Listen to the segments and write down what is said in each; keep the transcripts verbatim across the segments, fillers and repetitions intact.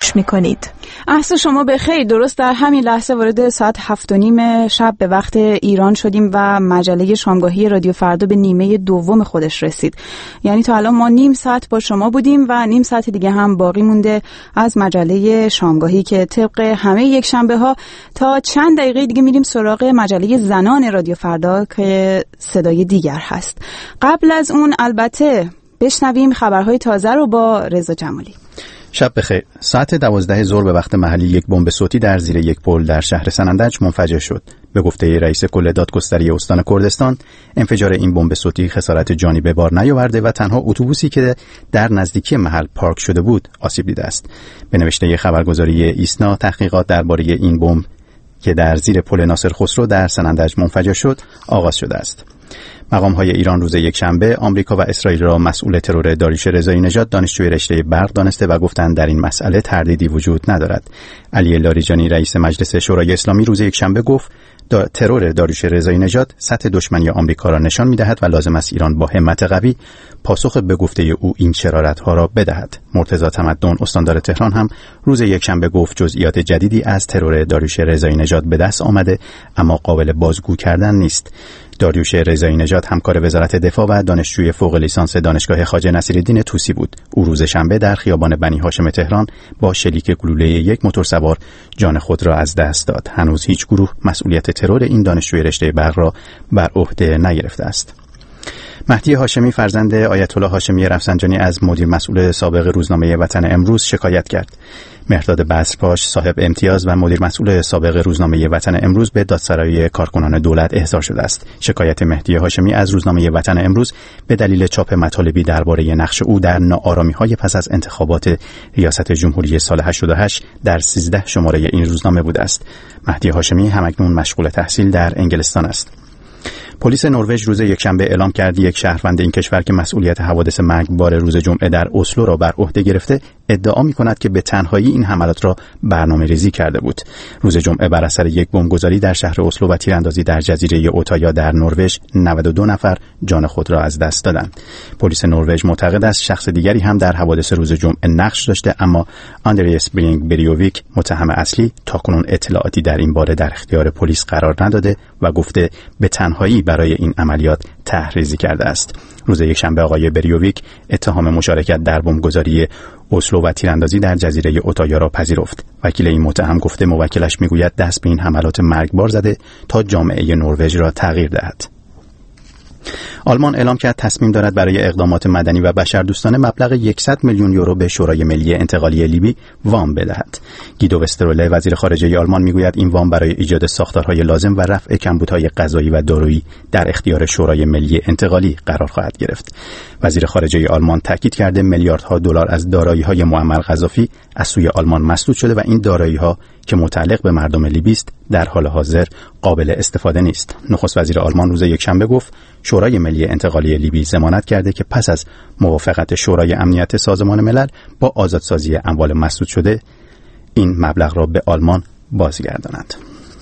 گوش میکنید. عصر شما بخیر. درست در همین لحظه وارد ساعت هفت و نیم شب به وقت ایران شدیم و مجله شامگاهی رادیو فردا به نیمه دوم خودش رسید. یعنی تا الان ما نیم ساعت با شما بودیم و نیم ساعت دیگه هم باقی مونده از مجله شامگاهی که طبق همه یک شنبه ها تا چند دقیقه دیگه میریم سراغ مجله زنان رادیو فردا که صدای دیگر هست. قبل از اون البته بشنویم خبرهای تازه رو با رضا جمالی. شب بخیر. ساعت دوازده ظهر به وقت محلی یک بمب صوتی در زیر یک پل در شهر سنندج منفجر شد. به گفته رئیس کل دادگستری استان کردستان، انفجار این بمب صوتی خسارت جانی به بار نیاورده و تنها اتوبوسی که در نزدیکی محل پارک شده بود آسیب دیده است. به نوشته خبرگزاری ایسنا، تحقیقات درباره این بمب که در زیر پل ناصر خسرو در سنندج منفجر شد آغاز شده است. مقام‌های ایران روز یکشنبه آمریکا و اسرائیل را مسئول ترور داریوش رضایی نژاد دانشجوی رشته برق دانسته و گفتند در این مسئله تردیدی وجود ندارد. علی لاریجانی رئیس مجلس شورای اسلامی روز یکشنبه گفت دا ترور داریوش رضایی نژاد سطح دشمنی آمریکا را نشان می‌دهد و لازم است ایران با همت قوی پاسخ به گفته او این شرارت‌ها را بدهد. مرتضی تمدن استاندار تهران هم روز یکشنبه گفت جزئیات جدیدی از ترور داریوش رضایی نژاد به دست آمده اما قابل بازگو کردن نیست. داریوش رضایی نژاد همکار وزارت دفاع و دانشجوی فوق لیسانس دانشگاه خواجه نصیرالدین طوسی بود. او روز شنبه در خیابان بنی هاشم تهران با شلیک گلوله یک موتورسوار جان خود را از دست داد. هنوز هیچ گروه مسئولیت ترور این دانشجوی رشته برق را بر عهده نگرفته است. مهدی هاشمی فرزند آیت الله هاشمی رفسنجانی از مدیر مسئول سابق روزنامه وطن امروز شکایت کرد. مهرداد بصرپاش صاحب امتیاز و مدیر مسئول سابق روزنامه وطن امروز به دادسرای کارکنان دولت احضار شده است. شکایت مهدی هاشمی از روزنامه وطن امروز به دلیل چاپ مطالبی درباره نقش او در ناآرامی‌های پس از انتخابات ریاست جمهوری سال هشتاد و هشت در سیزده شماره این روزنامه بوده است. مهدی هاشمی همکنون مشغول تحصیل در انگلستان است. پلیس نروژ روز یکشنبه اعلام کرد یک شهروند این کشور که مسئولیت حوادث مرگبار روز جمعه در اسلو را بر عهده گرفته ادعا می‌کند که به تنهایی این حملات را برنامه‌ریزی کرده بود. روز جمعه بر اثر یک بمبگذاری در شهر اسلو و تیراندازی در جزیره اوتایا در نروژ نود و دو نفر جان خود را از دست دادند. پلیس نروژ معتقد است شخص دیگری هم در حوادث روز جمعه نقش داشته اما آندریاس برینگ بریوویک متهم اصلی تاکنون اطلاعاتی در این باره در اختیار پلیس قرار نداده و گفته به تنهایی برای این عملیات طرح‌ریزی کرده است. روز یکشنبه آقای بریوویک اتهام مشارکت در بمبگذاری اسلو و تیراندازی در جزیره اوتایا را پذیرفت. وکیل این متهم گفته موکلش میگوید دست به این حملات مرگبار زده تا جامعه نروژ را تغییر دهد. آلمان اعلام کرد تصمیم دارد برای اقدامات مدنی و بشردوستانه مبلغ صد میلیون یورو به شورای ملی انتقالی لیبی وام بدهد. گیدو وستروله وزیر خارجه آلمان میگوید این وام برای ایجاد ساختارهای لازم و رفع کمبودهای غذایی و دارویی در اختیار شورای ملی انتقالی قرار خواهد گرفت. وزیر خارجه آلمان تاکید کرده میلیاردها دلار از دارایی‌های معمر قذافی از سوی آلمان مسدود شده و این دارایی‌ها که متعلق به مردم لیبی است در حال حاضر قابل استفاده نیست. نخست وزیر آلمان روز یکشنبه گفت شورای ملی انتقالی لیبی ضمانت کرده که پس از موافقت شورای امنیت سازمان ملل با آزادسازی اموال مسدود شده این مبلغ را به آلمان بازگرداند.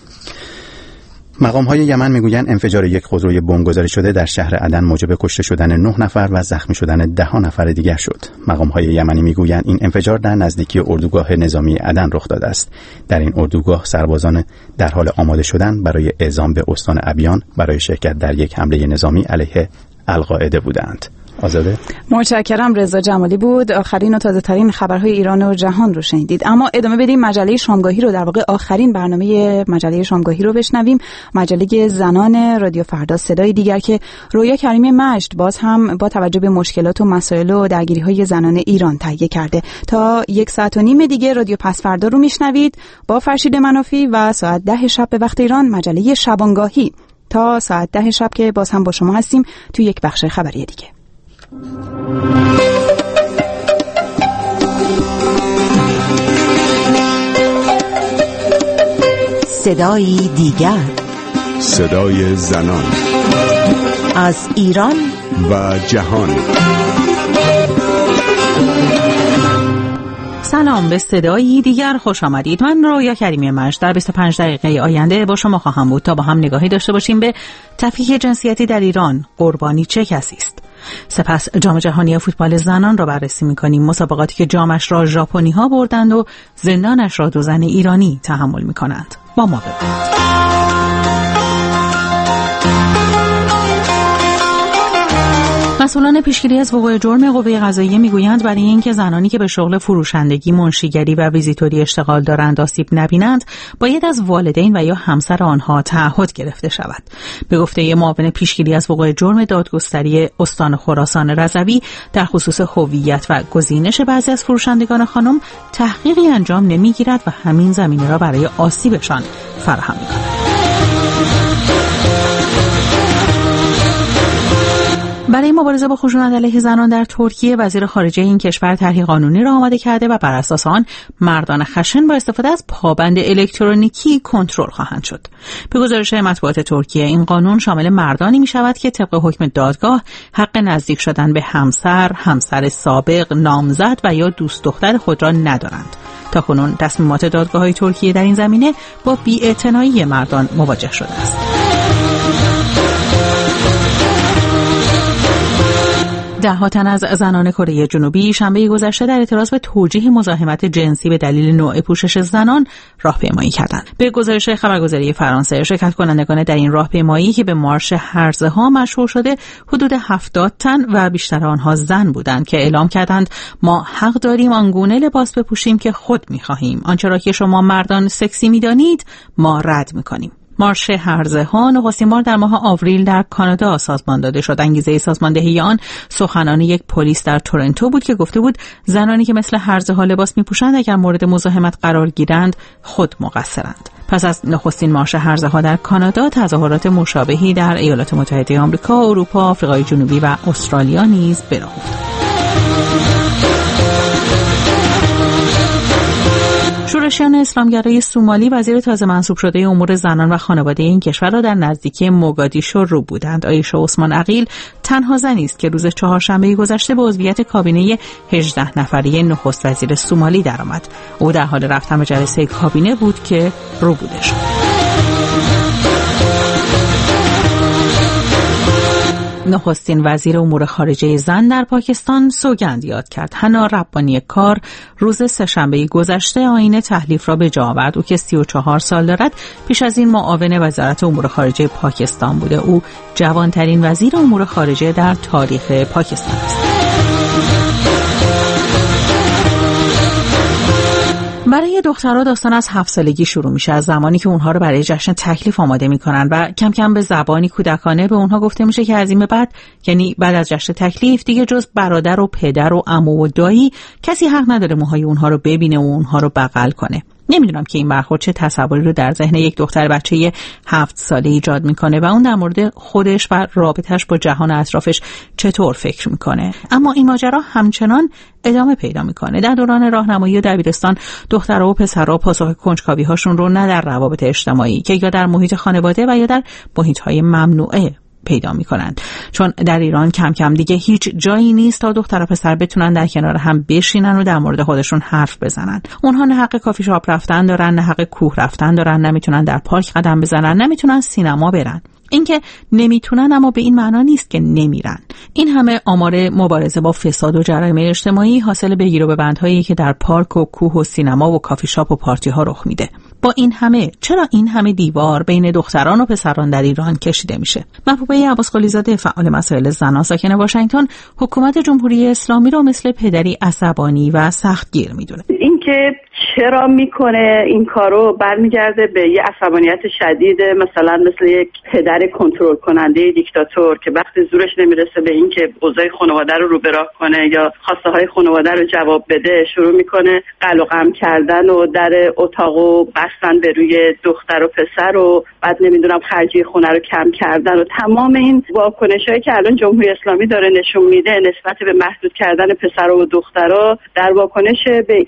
مقام‌های یمن میگویند انفجار یک خودروی بمبگذاری شده در شهر عدن موجب کشته شدن نه نفر و زخمی شدن ده نفر دیگر شد. مقام‌های یمنی میگویند این انفجار در نزدیکی اردوگاه نظامی عدن رخ داده است. در این اردوگاه سربازان در حال آماده شدن برای اعزام به استان ابیان برای شرکت در یک حمله نظامی علیه القاعده بودند. آزاده. متشکرم. رضا جمالی بود. آخرین و تازه ترین خبرهای ایران و جهان رو شنیدید. اما ادامه بدیم مجله شامگاهی رو، در واقع آخرین برنامه مجله شامگاهی رو بشنویم. مجله زنان رادیو فردا، صدای دیگر که رویا کریمی مجد باز هم با توجه به مشکلات و مسائل و درگیری‌های زنان ایران تهیه کرده. تا یک ساعت و نیم دیگه رادیو پس فردا رو میشنوید با فرشید منافی و ساعت ده شب به وقت ایران مجله شبانگاهی تا ساعت ده شب که باز هم با شما هستیم توی یک بخش خبری دیگه. صدای دیگر، صدای زنان از ایران و جهان. سلام، به صدایی دیگر خوش آمدید. من رویا کریمی مجد در بیست و پنج دقیقه آینده با شما خواهم بود تا با هم نگاهی داشته باشیم به تفکیک جنسیتی در ایران. قربانی چه کسی است؟ سپس جام جهانی فوتبال زنان را بررسی می‌کنیم، مسابقاتی که جامش را ژاپنی‌ها بردند و زندانش را دو زن ایرانی تحمل می‌کنند. با ما ببینید. مسئولان پیشگیری از وقوع جرم قوه قضاییه میگویند برای اینکه زنانی که به شغل فروشندگی، منشیگری و ویزیتوری اشتغال دارند آسیب نبینند، باید از والدین و یا همسر آنها تعهد گرفته شود. به گفته معاون پیشگیری از وقوع جرم دادگستری استان خراسان رضوی، در خصوص هویت و گزینش بعضی از فروشندگان خانم تحقیقی انجام نمیگیرد و همین زمینه را برای آسیبشان فراهم می‌کند. برای مبارزه با خشونت علیه زنان در ترکیه، وزیر خارجه این کشور طرحی قانونی را آماده کرده و بر اساس آن مردان خشن با استفاده از پابند الکترونیکی کنترل خواهند شد. به گزارش مطبوعات ترکیه، این قانون شامل مردانی می شود که طبق حکم دادگاه حق نزدیک شدن به همسر، همسر سابق، نامزد و یا دوست دختر خود را ندارند. تاکنون تصمیمات دادگاه‌های ترکیه در این زمینه با بی‌اعتنایی مردان مواجه شده است. ده تن از زنان کره جنوبی شنبه گذشته در اعتراض به توجیه مزاحمت جنسی به دلیل نوع پوشش زنان راهپیمایی کردند. به گزارش خبرگزاری فرانسه، شرکت کنندگان در این راهپیمایی که به مارش هرزها مشهور شده حدود هفتاد تن و بیشتر آنها زن بودند که اعلام کردند ما حق داریم آنگونه لباس بپوشیم که خود می‌خواهیم. آنچه را که شما مردان سکسی می‌دانید ما رد می‌کنیم. مارش هرزها نخستین بار در ماه آوریل در کانادا سازمان داده شد. انگیزه سازماندهی آن سخنان یک پلیس در تورنتو بود که گفته بود زنانی که مثل هرزها لباس می‌پوشند اگر مورد مزاحمت قرار گیرند خود مقصرند. پس از نخستین مارش هرزها در کانادا، تظاهرات مشابهی در ایالات متحده آمریکا، اروپا، آفریقای جنوبی و استرالیا نیز به راه افتاد. شورشیان اسلامگرای سومالی وزیر تازه منصوب شده امور زنان و خانواده این کشور را در نزدیکی موگادیشو رو بودند. عایشه عثمان عقیل تنها زنی است که روز چهارشنبه گذشته به عضویت کابینه هجده نفره نخست وزیر سومالی درآمد. او در حال رفتن به جلسه کابینه بود که روبوده شد. نخستین وزیر امور خارجه زن در پاکستان سوگند یاد کرد. حنا ربانی کار روز سه‌شنبه گذشته آیین تحلیف را به جا آورد. او که سی و چهار سال دارد پیش از این معاون وزارت امور خارجه پاکستان بوده. او جوانترین وزیر امور خارجه در تاریخ پاکستان است. برای دخترها داستان از هفت سالگی شروع میشه، از زمانی که اونها رو برای جشن تکلیف آماده میکنن و کم کم به زبانی کودکانه به اونها گفته میشه که از این به بعد، یعنی بعد از جشن تکلیف، دیگه جز برادر و پدر و عمو و دایی کسی حق نداره موهای اونها رو ببینه و اونها رو بغل کنه. نمیدونم که این برخورد چه تصوری رو در ذهن یک دختر بچه هفت ساله ایجاد میکنه و اون در مورد خودش و رابطش با جهان اطرافش چطور فکر میکنه. اما این ماجرا همچنان ادامه پیدا میکنه. در دوران راهنمایی و دبیرستان دخترها و پسرها پاسخ کنجکاوی هاشون رو نه در روابط اجتماعی که یا در محیط خانواده و یا در محیط های ممنوعه پیدا می‌کنند، چون در ایران کم کم دیگه هیچ جایی نیست تا دختر و پسر بتونن در کنار هم بشینن و در مورد خودشون حرف بزنن. اونها نه حق کافی شاپ رفتن دارن، نه حق کوه رفتن دارن، نمیتونن در پارک قدم بزنن، نمیتونن سینما برن. اینکه نمیتونن اما به این معنا نیست که نمیرن. این همه آمار مبارزه با فساد و جرایم اجتماعی حاصل بگیر و ببندهایی که در پارک و کوه و سینما و کافی شاپ و پارتی ها رخ میده. با این همه چرا این همه دیوار بین دختران و پسران در ایران کشیده میشه؟ محبوبه عباس قلیزاده، فعال مسائل زنان ساکن واشنگتن، حکومت جمهوری اسلامی رو مثل پدری عصبانی و سختگیر میدونه. اینکه چرا میکنه این کارو برمیگرده به یه عصبانیت شدید، مثلا مثل یک پدر کنترل کننده دیکتاتور که وقتی زورش نمیرسه به این که اوضاع خانواده رو رو به راه کنه یا خواسته های خانواده رو جواب بده، شروع میکنه قل و قم کردن و در اتاقو بستن به روی دختر و پسر و بعد نمیدونم خرجی خونه رو کم کردن و تمام این واکنشایی که الان جمهوری اسلامی داره نشون میده نسبت به محدود کردن پسر و دخترها در واکنش به اینه که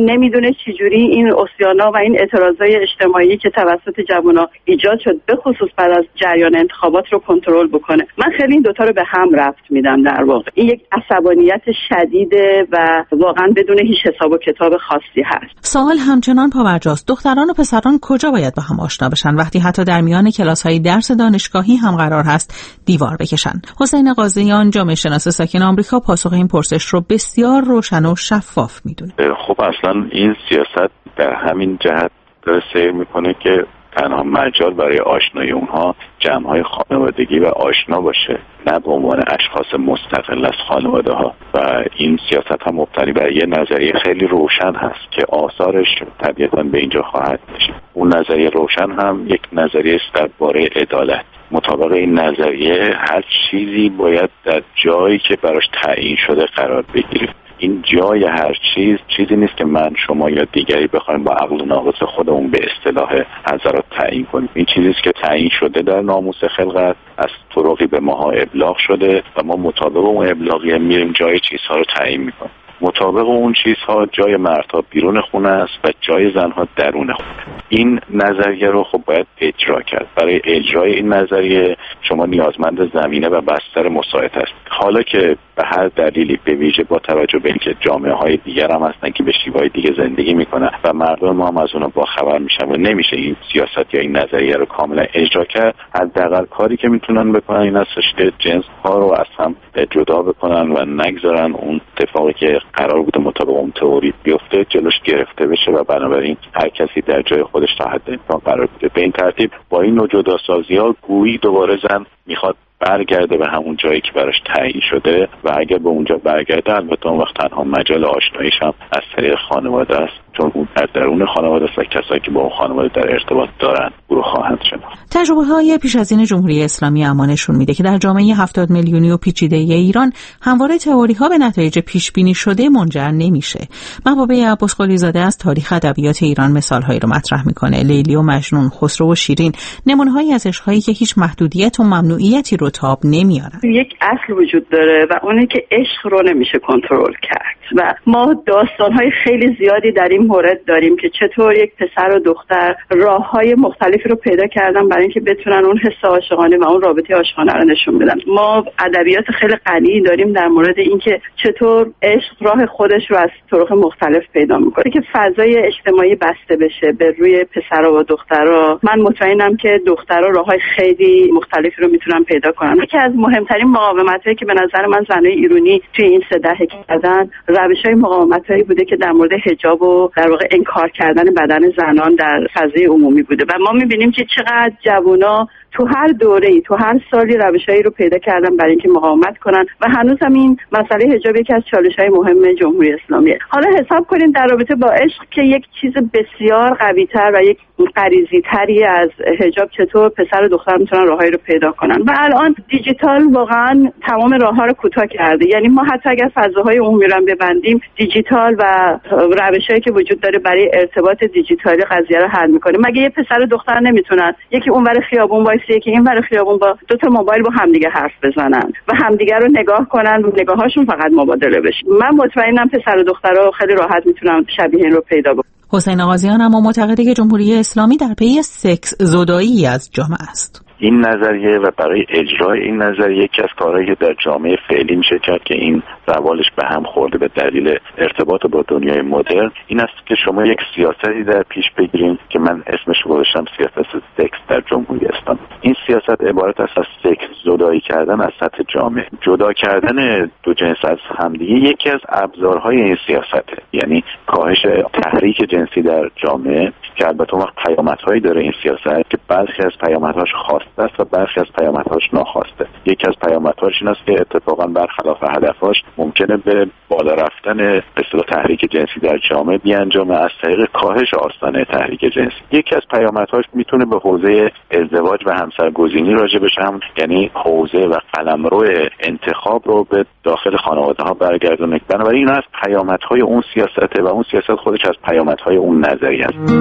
نمیدونه چجوری این عصیانا و این اعتراضای اجتماعی که توسط جوونا ایجاد شد به خصوص بعد از جریان انتخابات رو کنترل بکنه. من خیلی این دوتا رو به هم ربط میدم. در واقع این یک عصبانیت شدیده و واقعا بدون هیچ حساب و کتاب خاصی هست. سوال همچنان پابرجاست. دختران و پسران کجا باید با هم آشنا بشن وقتی حتی در میان کلاس‌های درس دانشگاهی هم قرار هست دیوار بکشن؟ حسین قاضیان، جامعه شناس ساکن آمریکا، پاسخ این پرسش رو بسیار روشن و شفاف میدونه. خب اصلا این سیاست در همین جهت داره سیر میکنه که تنها مجال برای آشنایی اونها جمع‌های خانوادگی و آشنا باشه، نه به عنوان اشخاص مستقل از خانواده ها. و این سیاست هم مبتنی بر یه نظریه خیلی روشن هست که آثارش طبیعتاً به اینجا خواهد کشید. اون نظریه روشن هم یک نظریه است درباره عدالت. مطابق این نظریه هر چیزی باید در جایی که براش تعیین شده قرار بگیره. این جای هر چیز چیزی نیست که من، شما یا دیگری بخوایم با عقل ناقص خودمون به اصطلاح حضرات تعیین کنیم. این چیزی است که تعیین شده در ناموس خلقت، از طرقی به ماها ابلاغ شده و ما مطابق اون ابلاغیه میریم جای چیزها رو تعیین میکنیم. مطابق اون چیزها جای مردها بیرون خونه است و جای زنها درون خونه. این نظریه رو خب باید اجرا کرد. برای اجرای این نظریه شما نیازمند زمینه و بستر مساعد هست. حالا که به هر دلیلی، به ویژه با توجه به اینکه جامعه های دیگر هم هستن که به شیوهای دیگه زندگی میکنن و مردم ما هم از اونها با خبر میشن و نمیشه این سیاست یا این نظریه رو کاملا اجرا کرد، حداقل کاری که میتونن بکنن این هستش که جنس ها رو از هم جدا بکنن و نگذارن اون اتفاقی که قرار بوده مطابق اون تئوری بیفته جلوش گرفته بشه و بنابراین هر کسی در جای خودش تا حد امکان قرار بوده. به این ترتیب با این نوع جداسازی ها گویی دوباره زن میخواد برگرده به همون جایی که براش تعیین شده و اگر به اونجا برگرده البته اون وقت تنها مجال آشناییش هم از طریق خانواده است، چون اون در درون خانواده است و کسایی که با اون خانواده در ارتباط دارن او رو خواهند شناخت. تجربه‌های پیش از این جمهوری اسلامی اما نشون میده که در جامعه هفتاد میلیونی و پیچیده ایران همواره تئوری‌ها به نتایج پیش بینی شده منجر نمیشه. محبوبه عباس قلی‌زاده از تاریخ ادبیات ایران مثال‌هایی رو مطرح میکنه. لیلی و مجنون، خسرو و شیرین نمونه‌هایی از عشق‌هایی که هیچ محدودیت و ممنوعیتی رو تاب نمیارن. یک اصل وجود داره و اونه که عشق رو نمیشه کنترل کرد و ما داستان‌های خیلی زیادی در این مورد داریم که چطور یک پسر و دختر راه‌های مختلفی رو پیدا کردن برای اینکه بتونن اون حس عاشقانه و اون رابطه عاشقانه رو نشون بدن. ما ادبیات خیلی غنی داریم در مورد اینکه چطور عشق راه خودش رو از طرق مختلف پیدا میکنه که فضای اجتماعی بسته بشه به روی پسرها و دخترها. من مطمئنم که دخترها راه‌های خیلی مختلفی رو میتونن پیدا کنن. یکی از مهمترین مقاومت‌هایی که به نظر من زنای ایرانی توی این سه دهه کردن، روش‌های مقاومت‌هایی بوده که در مورد حجاب و در واقع انکار کردن بدن زنان در فضای عمومی بوده و ما می‌بینیم که چقدر جوونا تو هر دوره‌ای تو هر سالی روشایی رو پیدا کردن برای اینکه مقاومت کنن و هنوز هم این مسئله حجاب یکی از چالش‌های مهم جمهوری اسلامیه. حالا حساب کنین در رابطه با عشق که یک چیز بسیار قوی‌تر و یک غریزی‌تری از حجاب چطور پسر و دختر میتونن راههایی رو پیدا کنن و الان دیجیتال واقعا تمام راه‌ها رو کوتاه کرده. یعنی ما حتی اگر فضاهای عمومی رو ببندیم، دیجیتال و روشایی که وجود داره برای ارتباط دیجیتالی قضیه رو حل می‌کنه. مگه یه پسر و دختر نمیتونن یکی اونور خیابون وایسه که اینور خیابون با دو تا موبایل با همدیگه حرف بزنن و همدیگه رو نگاه کنن و نگاهاشون فقط مبادله بشه؟ من مطمئنم پسر و دخترها خیلی راحت میتونن شبیه این رو پیدا بکنن. حسین قاضیان اما معتقده که جمهوری اسلامی در پی سکس زدایی از جامعه است. این نظریه و برای اجرای این نظریه یکی از کارهایی که در جامعه فعلی میشه کرد که این روالش به هم خورده به دلیل ارتباط با دنیای مدرن، این است که شما یک سیاستی در پیش بگیرید که من اسمش رو گذاشتم سیاست سکس در جمهوری اسلامی. این سیاست عبارت است از سکس زدایی کردن از سطح جامعه. جدا کردن دو جنس از همدیگه یکی از ابزارهای این سیاسته، یعنی کاهش تحریک جنسی در جامعه که البته وقت پیامدهایی داره این سیاست که برخی از پیامدهاش خاص است و برخی از پیامدهاش ناخواسته. یکی از پیامدهاش این است که اتفاقا برخلاف هدفش ممکنه به بالا رفتن به اصطلاح تحریک جنسی در جامعه بیانجامه از طریق کاهش آستانه تحریک جنسی. یکی از پیامدهاش میتونه به حوزه ازدواج و همسرگزینی راجع بشه، هم یعنی حوزه و قلمرو انتخاب رو به داخل خانواده ها برگردونه. بنابراین این از پیامدهای اون سیاسته و اون سیاست خودش از پیامدهای اون نظریه است.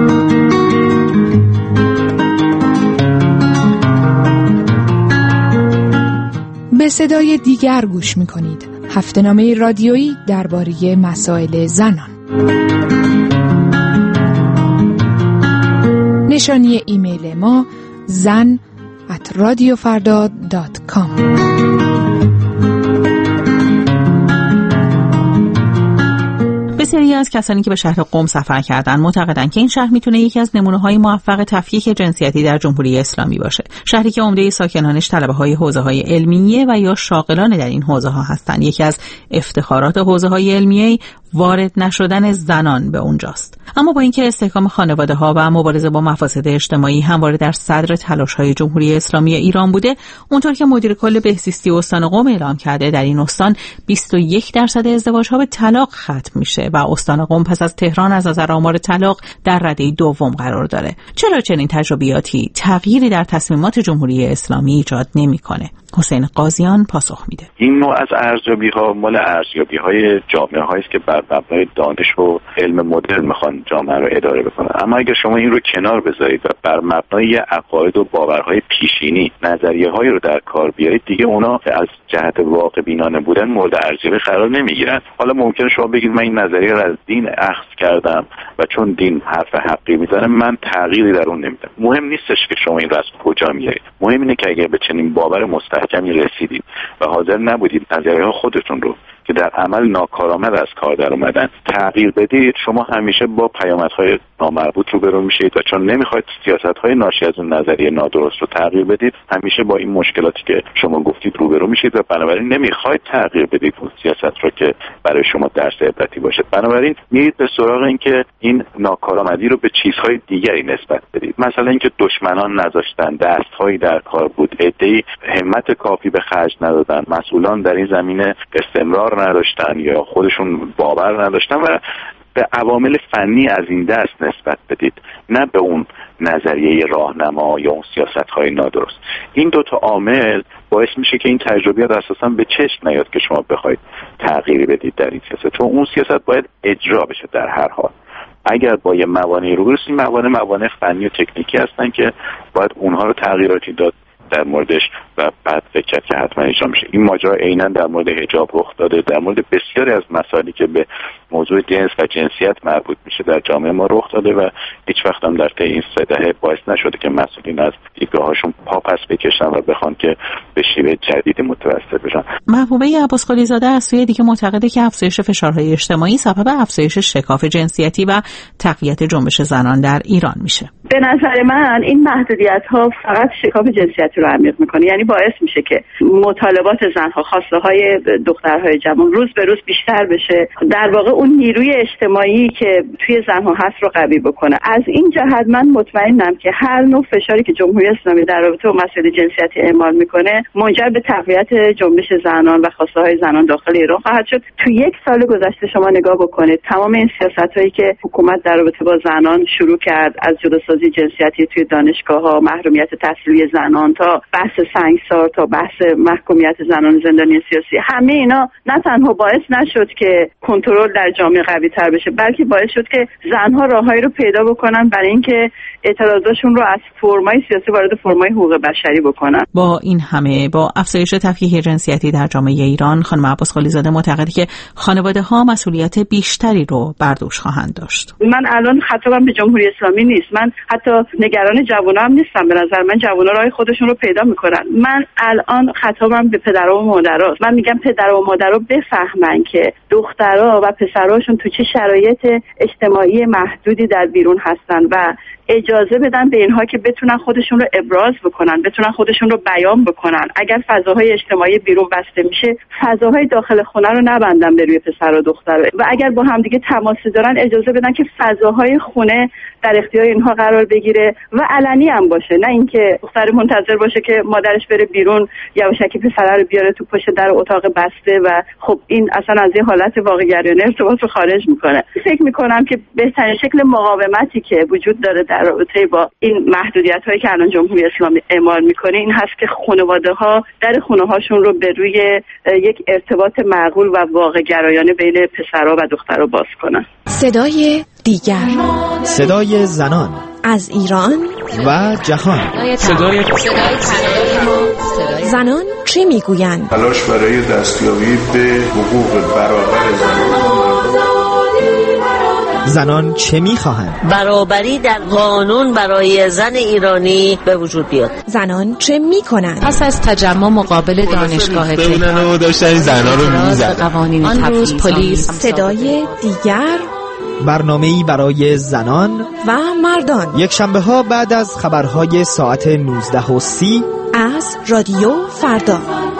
به صدای دیگر گوش می‌کنید. هفته‌نامه رادیویی درباره مسائل زنان. نشانی ایمیل ما زن ات رادیو فردا دات کام. بسیاری از کسانی که به شهر قم سفر کردند معتقدند که این شهر میتونه یکی از نمونه‌های موفق تفکیک جنسیتی در جمهوری اسلامی باشه. شهری که عمده ساکنانش طلبه‌های حوزه‌های علمیه و یا شاغلان در این حوزه‌ها هستند. یکی از افتخارات حوزه‌های علمیه وارد نشدن زنان به اونجاست. اما با اینکه استحکام خانواده‌ها و مبارزه با مفاسد اجتماعی همواره در صدر تلاش‌های جمهوری اسلامی ایران بوده، اونطور که مدیر کل بهزیستی استان قم اعلام کرده در این استان بیست و یک درصد ازدواج‌ها به طلاق ختم میشه و استان قم پس از تهران از نظر آمار طلاق در رده دوم قرار داره. چرا چنین تجربیاتی تغییری در تصمیمات جمهوری اسلامی ایجاد نمی‌کنه؟ حسین قاضیان پاسخ میده. این نوع از ارزیابی‌ها مال ارزیابی‌های جامعه‌هایی است که بر مبنای دانش و علم مدرن میخوان جامعه رو اداره بکنن. اما اگر شما این رو کنار بذارید و بر مبنای عقاید و باورهای پیشینی نظریه‌هایی رو در کار بیارید، دیگه اونا از جهت واقع بینانه بودن مورد ارزیابی قرار نمیگیرن. حالا ممکنه شما بگید من این نظریه رو از دین اخذ کردم و چون دین حرف حقی میزنه من تغییری در اون نمیدم. مهم نیستش که شما این رو از کجا میارید. مهم اینه که اگر به چنین باور مستحکمی رسیدید و حاضر نبودید نظریه خودتون رو که در عمل ناکارآمد از کار در اومدن تغییر بدید، شما همیشه با پیامدهای نامربوط روبرو میشید و چون نمیخواید سیاست‌های ناشی از اون نظریه نادرست رو تغییر بدید، همیشه با این مشکلاتی که شما گفتید روبرو میشید و بنابراین نمیخواید تغییر بدید اون سیاست رو که برای شما درس عبرتی باشه. بنابراین میرید به سراغ این که این ناکارآمدی رو به چیزهای دیگری نسبت بدید. مثلا اینکه دشمنان نذاشتن، دست‌هایی در کار بود، عده‌ای همت کافی به خرج ندادن، مسئولان در این زمینه استمرار نداشتن یا خودشون باور نداشتن و به عوامل فنی از این دست نسبت بدید، نه به اون نظریه راهنما یا اون سیاست‌های نادرست. این دو تا عامل باعث میشه که این تجربیات اساساً به چشم نیاد که شما بخواید تغییری بدید در این سیاست، چون اون سیاست باید اجرا بشه در هر حال. اگر با یه موانعی رو برسیم، موانع موانع فنی و تکنیکی هستن که باید اونها رو تغییراتی داد در موردش و بعد فکر کرد که حتما اجرا میشه. این ماجرا عیناً در مورد حجاب رخ داده، در مورد بسیاری از مسائلی که به موضوع جنس و جنسیت مربوط میشه در جامعه ما رخ داده و هیچ وقت هم در طی این سه دهه باعث نشده که مسئولین از دیدگاه‌هاشون پا پس بکشن و بخوان که به شیوه جدید متوسل بشن. محبوبه عباسقلی زاده از سوی دیگه معتقده که افزایش فشارهای اجتماعی سبب افزایش شکاف جنسیتی و تقویت جنبش زنان در ایران میشه. به نظر من این محدودیت‌ها فقط شکاف جنسیتی رو عمیق میکنه، یعنی باعث میشه که مطالبات زنها، خواسته‌های دخترهای جوان روز به روز بیشتر بشه، در واقع اون نیروی اجتماعی که توی زنها هست رو قوی بکنه. از این جهت من مطمئنم که هر نوع فشاری که جمهوری اسلامی در رابطه با مسائل جنسیتی اعمال میکنه منجر به تقویت جنبش زنان و خواسته‌های زنان داخل ایران خواهد شد. تو یک سال گذشته شما نگاه بکنید تمام این سیاست‌هایی که حکومت در رابطه با زنان شروع کرد، از جداسازی جنسیتی توی دانشگاه‌ها، محرومیت تحصیلی زنان تا بحث سنگسار تا بحث محکومیت زنان زندانی سیاسی، همه اینا نه تنها باعث نشد که کنترل در جامعه قوی تر بشه، بلکه باعث شد که زنها راههایی رو پیدا بکنن برای اینکه اعتراضاشون رو از فرمای سیاسی وارد فرمای حقوق بشری بکنن. با این همه، با افزایش تفکیک جنسیتی در جامعه ایران، خانم عباسقلی زاده معتقده که خانواده‌ها مسئولیت بیشتری رو بر دوش خواهند داشت. من الان خطابم به جمهوری اسلامی نیست، من حتی نگران جوونا هم نیستم. به نظر من جوونا راه خودشون رو پیدا میکنن. من الان خطابم به پدرها و مادرها. من میگم پدرها و مادرها بفهمن که دخترها و پسرهاشون تو چه شرایط اجتماعی محدودی در بیرون هستن و اجازه بدن به اینها که بتونن خودشون رو ابراز بکنن، بتونن خودشون رو بیان بکنن. اگر فضاهای اجتماعی بیرون بسته میشه، فضاهای داخل خونه رو نبندن به روی پسر و دختر و اگر با هم دیگه تماسی دارن اجازه بدن که فضاهای خونه در اختیار اینها قرار بگیره و علنی هم باشه، نه اینکه دختر منتظر باشه که مادرش بره بیرون یواشکی پسر رو بیاره تو پشت در اتاق بسته و خب این اصلا از این حالت واقع‌گرایانه ارتباط رو خارج میکنه. فکر میکنم که بهترین شکل مقاومتی که وجود داره در رابطه با این محدودیت‌هایی که الان جمهوری اسلامی اعمال میکنه این هست که خانواده‌ها در خونه‌هاشون رو به روی یک ارتباط معقول و واقع‌گرایانه بین پسرها و دخترها باز کنن. صدای دیگر، صدای زنان از ایران و جهان. صدای زنان چی میگویند؟ تلاش برای دستیابی به حقوق برابر زنان زنان چه می‌خواهند؟ برابری در قانون برای زن ایرانی به وجود بیاد. زنان چه می‌کنند؟ پس از تجمع مقابل دانشگاه تهران داشتن زنان رو می‌زدن. آن روز پلیس صدای دیگر برنامه‌ای برای زنان و مردان، یک شنبه ها بعد از خبرهای ساعت نوزده و سی از رادیو فردا.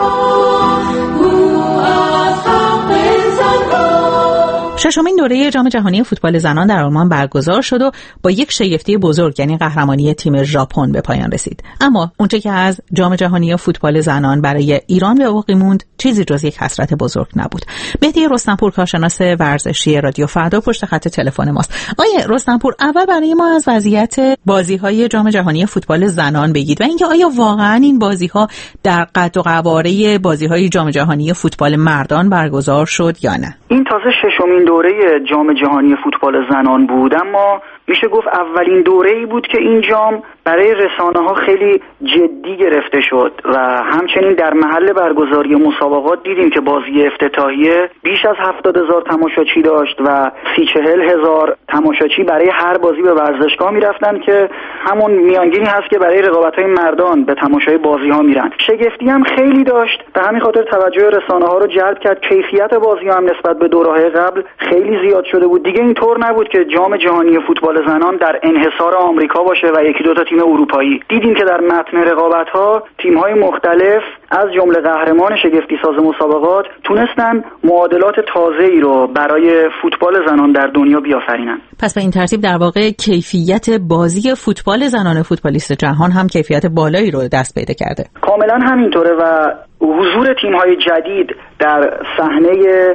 ششمین دوره جام جهانی فوتبال زنان در آلمان برگزار شد و با یک شگفتی بزرگ یعنی قهرمانی تیم ژاپن به پایان رسید. اما اونچه که از جام جهانی فوتبال زنان برای ایران به باقی موند چیزی جز یک حسرت بزرگ نبود. مهدی رستمپور، کارشناس ورزشی رادیو فردا، پشت خط تلفن ماست. آیه رستمپور، اول برای ما از وضعیت بازی‌های جام جهانی فوتبال زنان بگید و اینکه آیا واقعاً این بازی‌ها در قد و قواره بازی‌های جام جهانی فوتبال مردان برگزار شد یا نه؟ این تازه ششمین دوره جام جهانی فوتبال زنان بود، اما میشه گفت اولین دوره‌ای بود که این جام برای رسانه‌ها خیلی جدی گرفته شد و همچنین در محل برگزاری مسابقات دیدیم که بازی افتتاحیه بیش از هفتاد هزار تماشاچی داشت و سی چهل هزار تماشاچی برای هر بازی به ورزشگاه میرفتن که همون میانگینی هست که برای رقابت‌های مردان به تماشای بازی‌ها میرن. شگفتی هم خیلی داشت، به همین خاطر توجه رسانه‌ها رو جلب کرد. کیفیت بازی‌ها هم نسبت به دوره‌های قبل خیلی زیاد شده بود. دیگه اینطور نبود که جام جهانی فوتبال زنان در انحصار آمریکا باشه و یکی دو تا تیم اروپایی. دیدیم که در متن رقابت‌ها تیم‌های مختلف از جمله قهرمان شگفتی ساز مسابقات تونستن معادلات تازه‌ای رو برای فوتبال زنان در دنیا بیافرینن. پس به این ترتیب در واقع کیفیت بازی فوتبال زنان فوتبالیست جهان هم کیفیت بالایی رو دست پیدا کرده. کاملا همینطوره و حضور تیم‌های جدید در صحنه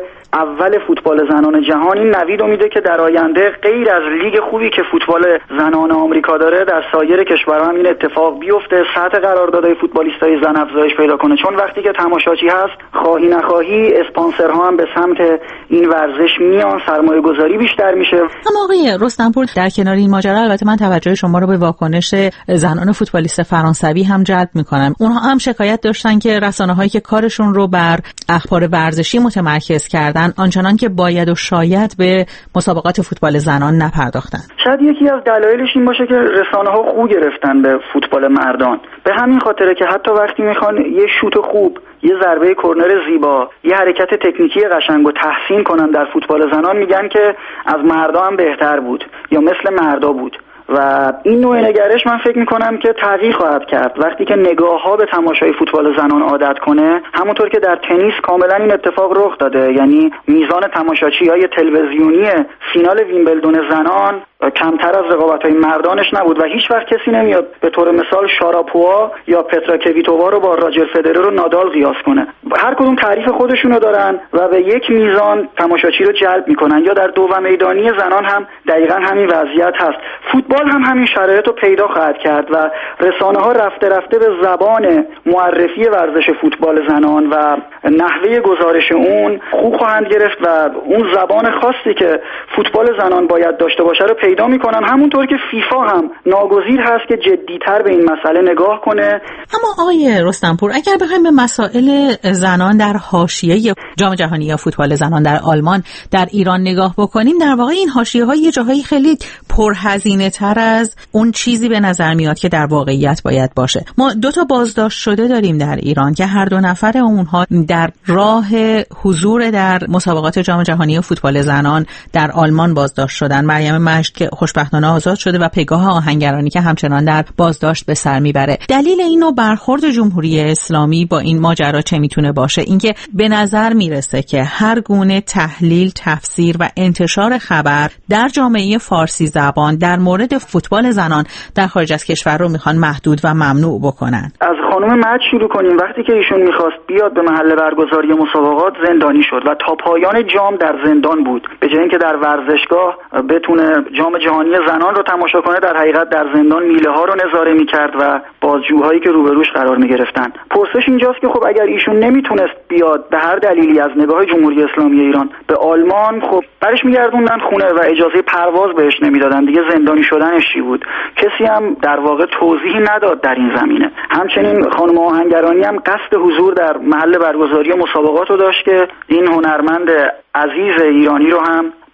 اول فوتبال زنان جهان این نوید رو میده که در آینده غیر از لیگ خوبی که فوتبال زنان آمریکا داره در سایر کشورها هم این اتفاق بیفته، سطح قراردادهای فوتبالیستای زن افزایش پیدا کنه، چون وقتی که تماشاچی هست خواهی نخواهی اسپانسرها هم به سمت این ورزش میان، سرمایه گذاری بیشتر میشه. اما آقای رستمپور، در کنار این ماجرا البته من توجه شما رو به واکنش زنان فوتبالیست فرانسوی هم جلب میکنم. اونها هم شکایت داشتن که رسانه‌هایی که کارشون رو بر اخبار ورزشی متمرکز کردن آنچنان که باید و شاید به مسابقات فوتبال زنان نپرداختن. شاید یکی از دلایلش این باشه که رسانه‌ها خو گرفتن به فوتبال مردان. به همین خاطره که حتی وقتی میخوان یه شوت خوب، یه ضربه کرنر زیبا، یه حرکت تکنیکی قشنگ رو تحسین کنن در فوتبال زنان میگن که از مردا هم بهتر بود یا مثل مردا بود. و این نوع نگرش من فکر میکنم که تغییر خواهد کرد وقتی که نگاه ها به تماشای فوتبال زنان عادت کنه. همونطور که در تنیس کاملا این اتفاق رخ داده، یعنی میزان تماشاچی های تلویزیونی فینال ویمبلدون زنان کمتر از رقابت‌های مردانش نبود و هیچ وقت کسی نمیاد به طور مثال شاراپووا یا پترا کویتووا رو با راجر فدرر و نادال قیاس کنه. هر کدوم تعریف خودشونو دارن و به یک میزان تماشاچی رو جلب میکنن. یا در دو و میدانی زنان هم دقیقاً همین وضعیت هست. فوتبال هم همین شرایط رو پیدا خواهد کرد و رسانه‌ها رفته رفته به زبان معرفی ورزش فوتبال زنان و نحوه گزارش اون خو خواهند گرفت و اون زبان خاصی که فوتبال زنان باید داشته باشه رو پیدا میکنن. همونطور که فیفا هم ناگزیر هست که جدی‌تر به این مسئله نگاه کنه. اما آقای رستمپور، اگر بخوایم به مسائل زنان در حاشیه جام جهانی یا فوتبال زنان در آلمان در ایران نگاه بکنیم، در واقع این حاشیه‌ها یه جاهایی خیلی پرهزینه‌تر از اون چیزی به نظر میاد که در واقعیت باید باشه. ما دو تا بازداشت شده داریم در ایران که هر دو نفر اونها در راه حضور در مسابقات جام جهانی فوتبال زنان در آلمان بازداشت شدن. مریم مجد که خوشبختانه آزاد شده و پگاه آهنگرانی که همچنان در بازداشت به سر میبره. دلیل اینو برخورد جمهوری اسلامی با این ماجرا چه میتونه باشه؟ اینکه به نظر میرسه که هر گونه تحلیل، تفسیر و انتشار خبر در جامعه فارسی زبان در مورد فوتبال زنان در خارج از کشور رو میخوان محدود و ممنوع بکنن. از خانم مجد شروع کنیم. وقتی که ایشون میخواست بیاد به محل برگزاری مسابقات زندانی شد و تا پایان جام در زندان بود. به جای اینکه در ورزشگاه بتونه جام جهانی زنان رو تماشا کنه، در حقیقت در زندان میله ها رو نظاره میکرد و بازجوهایی که روبروش قرار میگرفتن. پرسش اینجاست که خب اگر ایشون نمیتونست بیاد به هر دلیلی از نگاه جمهوری اسلامی ایران به آلمان، خب برش میگردوندن خونه و اجازه پرواز بهش نمیدادن. دیگه زندانی شدنش چی بود؟ کسی هم در واقع توضیحی نداد در این زمینه. همچنین خانم آهنگرانی هم قصد حضور در محل برگزاری مسابقات رو داشت که این هنرمند عزیز ایرانی رو هم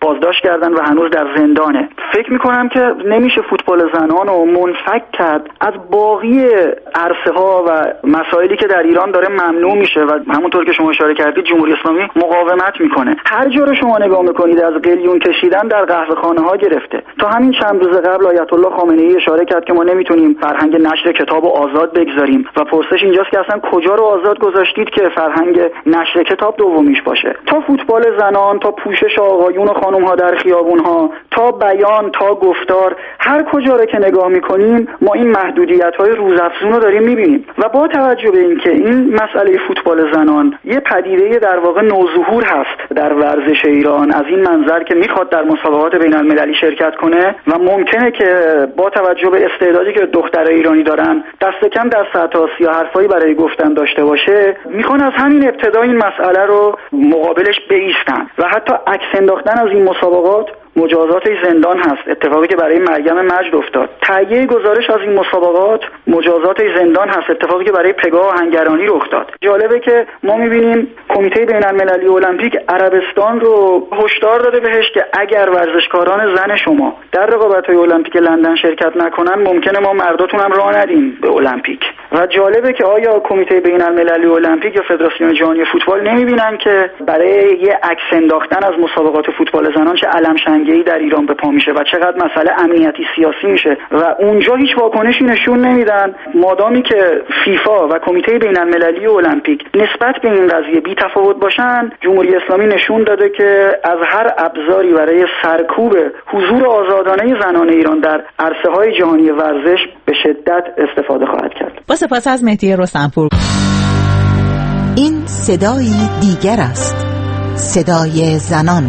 بازداشت کردن و هنوز در زندانه. فکر میکنم که نمیشه فوتبال زنان رو منفک کرد از باقی عرصه ها و مسائلی که در ایران داره ممنوع میشه و همونطور که شما اشاره کردید جمهوری اسلامی مقاومت میکنه. هر جا رو شما نگاه میکنید از قلیون کشیدن در قهوه خانه ها گرفته. تا همین چند روز قبل آیت الله خامنه ای اشاره کرد که ما نمیتونیم فرهنگ نشر کتاب آزاد بگذاریم و پرسش اینجاست که اصلا کجا رو آزاد گذاشتید که فرهنگ نشر کتاب دومیش باشه. تا فوتبال زنان، تا پوشش آقایون و خانم ها در خیابون ها، تا بیان، تا گفتار، هر کجا رو که نگاه میکنیم ما این محدودیت های روزافزون رو داریم میبینیم و با توجه به اینکه این مسئله فوتبال زنان یه پدیده در واقع نوظهور هست در ورزش ایران، از این منظر که میخواد در مسابقات بین المللی شرکت کنه و ممکنه که با توجه به استعدادی که دخترای ایرانی دارن دست کم در سطح آسیا حرفایی برای گفتن داشته باشه، میخوان از همین ابتدا این مسئله رو مقابلش بایستن و حتی عکس انداختن از این مسابقات مجازات زندان هست، اتفاقی که برای مریم مجد افتاد. تهیه گزارش از این مسابقات مجازات زندان هست، اتفاقی که برای پگاه آهنگرانی رخ داد. جالبه که ما میبینیم کمیته بین المللی المپیک عربستان رو هشدار داده بهش که اگر ورزشکاران زن شما در رقابت‌های المپیک لندن شرکت نکنن ممکنه ما مرداتون هم راه ندیم به المپیک. و جالبه که آیا کمیته بین المللی المپیک یا فدراسیون جهانی فوتبال نمیبینن که برای یه عکس انداختن از مسابقات فوتبال زنان چه علم‌شنگه‌ای در ایران به پا میشه و چقدر مسئله امنیتی سیاسی میشه و اونجا هیچ واکنشی نشون نمیدن، مادامی که فیفا و کمیته بین المللی المپیک نسبت به این قضیه بی تفاوت باشن. جمهوری اسلامی نشون داده که از هر ابزاری برای سرکوب حضور آزادانه زنان ایران در عرصه‌های جهانی ورزش به شدت استفاده خواهد کرد. با سپاس از مهدی رستمپور. این صدای دیگر است، صدای زنان.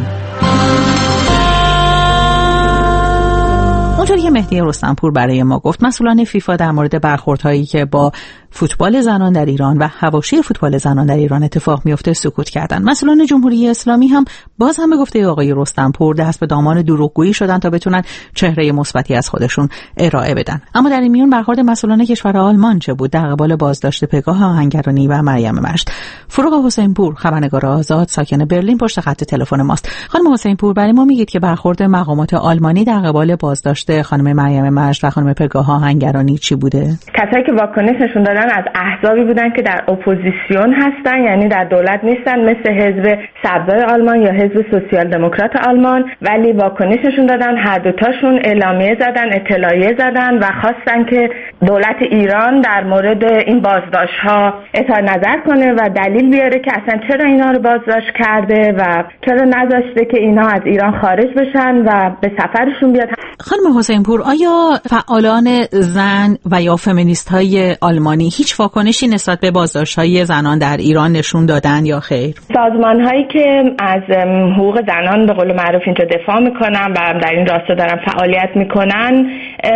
اونطوری که مهدی رستمپور برای ما گفت، مسئولان فیفا در مورد برخوردهایی که با فوتبال زنان در ایران و حواشی فوتبال زنان در ایران اتفاق میفته سکوت کردن. مسئولان جمهوری اسلامی هم باز هم به گفته آقای رستمپور دست به دامان دروغگویی شدن تا بتونن چهره مثبتی از خودشون ارائه بدن. اما در این میون برخورد مسئولان کشور آلمان چه بود در قبال بازداشت پگاه آهنگرانی و مریم مجد؟ فروغ حسینپور، خبرنگار آزاد ساکن برلین، پشت خط تلفن ماست. خانم حسینپور، برای ما میگید که برخورد مقامات آلمانی در قبال بازداشت خانم مریم مجد و خانم پگاه آهنگرانی چی بوده؟ کسایی که واکنش نشون دادن از احزابی بودن که در اپوزیسیون هستن، یعنی در دولت نیستن، مثل حزب سبزای آلمان یا حزب سوسیال دموکرات آلمان، ولی واکنش نشون دادن. هر دوتاشون اعلامیه زدن، اطلاعیه زدن و خواستن که دولت ایران در مورد این بازداشت ها اظهار نظر کنه و دلیل بیاره که اصلا چرا اینا رو بازداشت کرده و چرا نذاشته که اینا از ایران خارج بشن و به سفرشون بیاد. خانم حسینپور، آیا فعالان زن و یا فمینیست های آلمانی هیچ واکنشی نسبت به بازداشت‌های زنان در ایران نشون دادن یا خیر؟ سازمان‌هایی که از حقوق زنان به قول معروف اینجا دفاع میکنن و در این راستا دارن فعالیت میکنن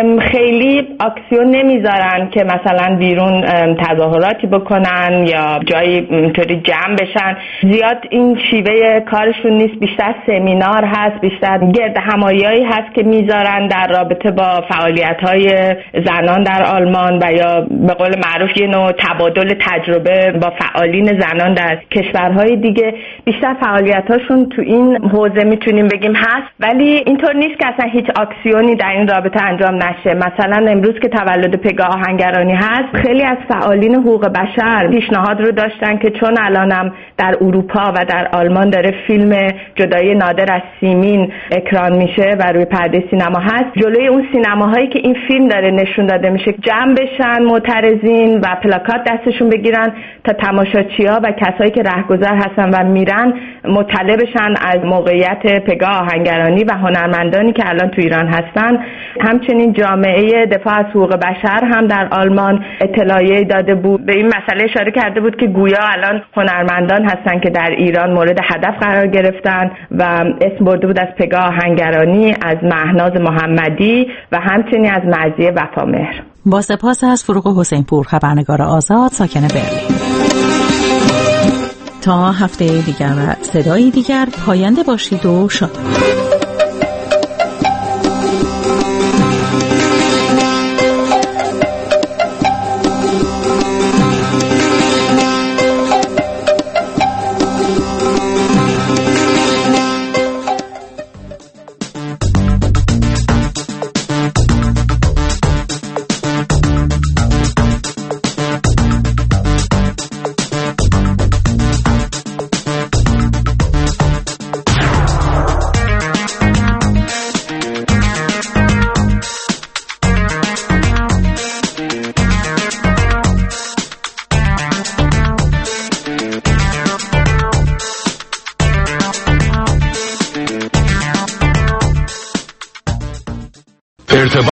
خیلی اکسیون نمیذارن که مثلا بیرون تظاهراتی بکنن یا جایی اینطوری جمع بشن. زیاد این شیوه کارشون نیست، بیشتر سمینار هست، بیشتر گرد همایی‌هایی هست که میذارن در رابطه با فعالیت‌های زنان در آلمان و یا به قول معروف یه نوع تبادل تجربه با فعالین زنان در کشورهای دیگه. بیشتر فعالیتاشون تو این حوزه میتونیم بگیم هست، ولی اینطور نیست که اصلا هیچ اکسیونی در این رابطه انجام نشه. مثلا امروز که تولد پگاه آهنگرانی هست، خیلی از فعالین حقوق بشر پیشنهاد رو داشتن که چون الانم در اروپا و در آلمان داره فیلم جدایی نادر از سیمین اکران میشه و روی پرده سینما هست، جلوی اون سینماهایی که این فیلم داره نشون داده میشه جمع بشن معترضین و پلاکات دستشون بگیرن تا تماشاچی‌ها و کسایی که رهگذر هستن و میرن مطلع بشن از موقعیت پگاه آهنگرانی و هنرمندانی که الان تو ایران هستن. همچنین جامعه دفاع از حقوق بشر هم در آلمان اطلاعیه داده بود، به این مسئله اشاره کرده بود که گویا الان هنرمندان هستن که در ایران مورد هدف قرار گرفتن و اسم برده بود از پگاه آهنگرانی، از مهناز محمدی و همچنین از مرضیه وفامهر. با سپاس از فروغ حسینپور، خبرنگار آزاد ساکن برلین. تا هفته دیگر و صدایی دیگر، پاینده باشید و شاد.